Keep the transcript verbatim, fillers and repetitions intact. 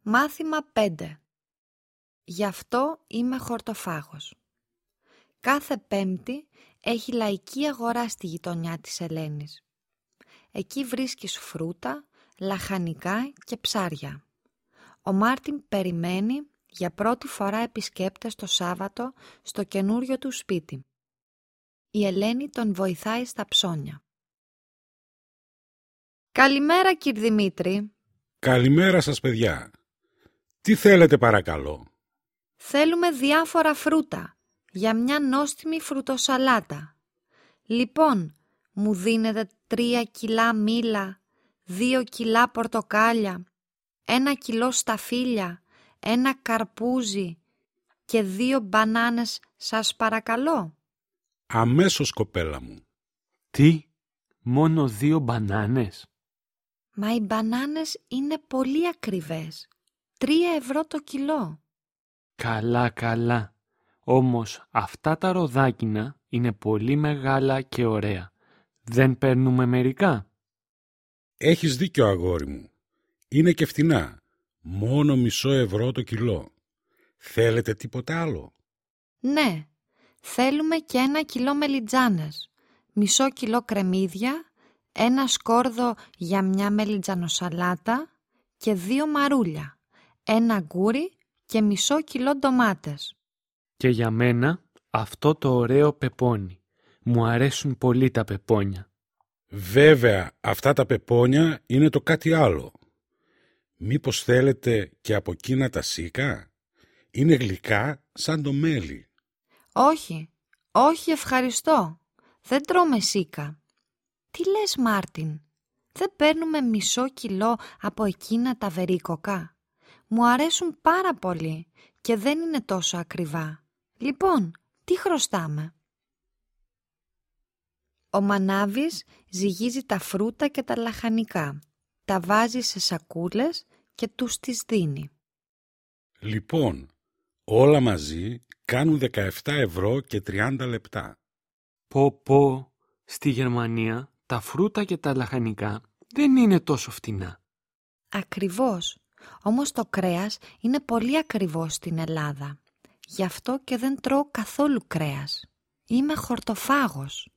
Μάθημα πέντε. Γι' αυτό είμαι χορτοφάγος. Κάθε Πέμπτη έχει λαϊκή αγορά στη γειτονιά της Ελένης. Εκεί βρίσκεις φρούτα, λαχανικά και ψάρια. Ο Μάρτιν περιμένει για πρώτη φορά επισκέπτες το Σάββατο στο καινούριο του σπίτι. Η Ελένη τον βοηθάει στα ψώνια. «Καλημέρα, κυρ Δημήτρη». «Καλημέρα σας, παιδιά. Τι θέλετε παρακαλώ?» «Θέλουμε διάφορα φρούτα για μια νόστιμη φρουτοσαλάτα. Λοιπόν, μου δίνετε τρία κιλά μήλα, δύο κιλά πορτοκάλια, ένα κιλό σταφύλια, ένα καρπούζι και δύο μπανάνες, σας παρακαλώ?» «Αμέσως, κοπέλα μου». «Τι, μόνο δύο μπανάνες?» «Μα οι μπανάνες είναι πολύ ακριβές. Τρία ευρώ το κιλό». «Καλά, καλά. Όμως αυτά τα ροδάκινα είναι πολύ μεγάλα και ωραία. Δεν παίρνουμε μερικά?» «Έχεις δίκιο, αγόρι μου. Είναι και φτηνά. Μόνο μισό ευρώ το κιλό. Θέλετε τίποτα άλλο?» «Ναι, θέλουμε και ένα κιλό μελιτζάνες, μισό κιλό κρεμμύδια, ένα σκόρδο για μια μελιτζανοσαλάτα και δύο μαρούλια, ένα γκούρι και μισό κιλό ντομάτες». «Και για μένα αυτό το ωραίο πεπόνι. Μου αρέσουν πολύ τα πεπόνια». «Βέβαια, αυτά τα πεπόνια είναι το κάτι άλλο. Μήπως θέλετε και από εκείνα τα σίκα? Είναι γλυκά σαν το μέλι». «Όχι, όχι ευχαριστώ. Δεν τρώμε σίκα». «Τι λες, Μάρτιν, δεν παίρνουμε μισό κιλό από εκείνα τα βερίκοκα? Μου αρέσουν πάρα πολύ και δεν είναι τόσο ακριβά. Λοιπόν, τι χρωστάμε?» Ο Μανάβης ζυγίζει τα φρούτα και τα λαχανικά, τα βάζει σε σακούλες και τους τις δίνει. «Λοιπόν, όλα μαζί κάνουν δεκαεπτά ευρώ και τριάντα λεπτά». «Πω πω, στη Γερμανία τα φρούτα και τα λαχανικά δεν είναι τόσο φτηνά». «Ακριβώς, όμως το κρέας είναι πολύ ακριβώς στην Ελλάδα. Γι' αυτό και δεν τρώω καθόλου κρέας. Είμαι χορτοφάγος».